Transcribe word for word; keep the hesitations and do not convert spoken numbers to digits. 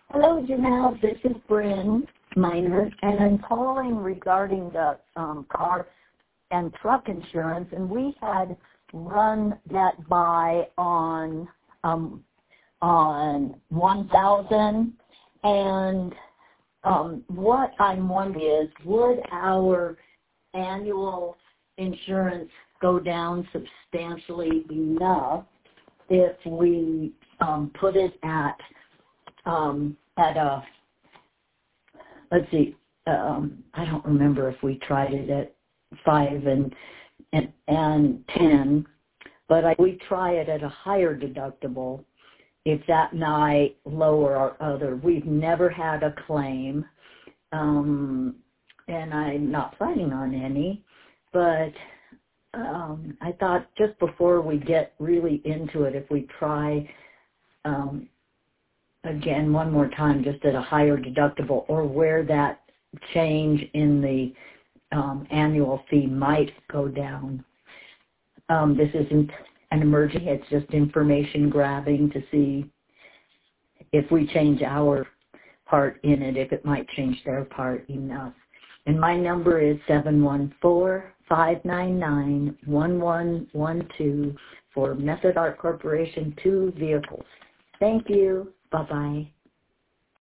Hello, Janelle. This is Bryn Miner, and I'm calling regarding the um, car and truck insurance. And we had run that by on um, on one thousand. And um, what I'm wondering is, would our annual insurance go down substantially enough if we um, put it at um, at a, let's see, um, I don't remember if we tried it at five and and, and ten, but I, we try it at a higher deductible if that might lower our other. We've never had a claim, um, and I'm not planning on any, but um, I thought just before we get really into it, if we try um, again one more time just at a higher deductible, or where that change in the um, annual fee might go down. Um, this isn't an emergency, it's just information grabbing to see if we change our part in it, if it might change their part enough. And my number is seven one four, five nine nine, one one one two for Method Art Corporation, two vehicles. Thank you. Bye-bye.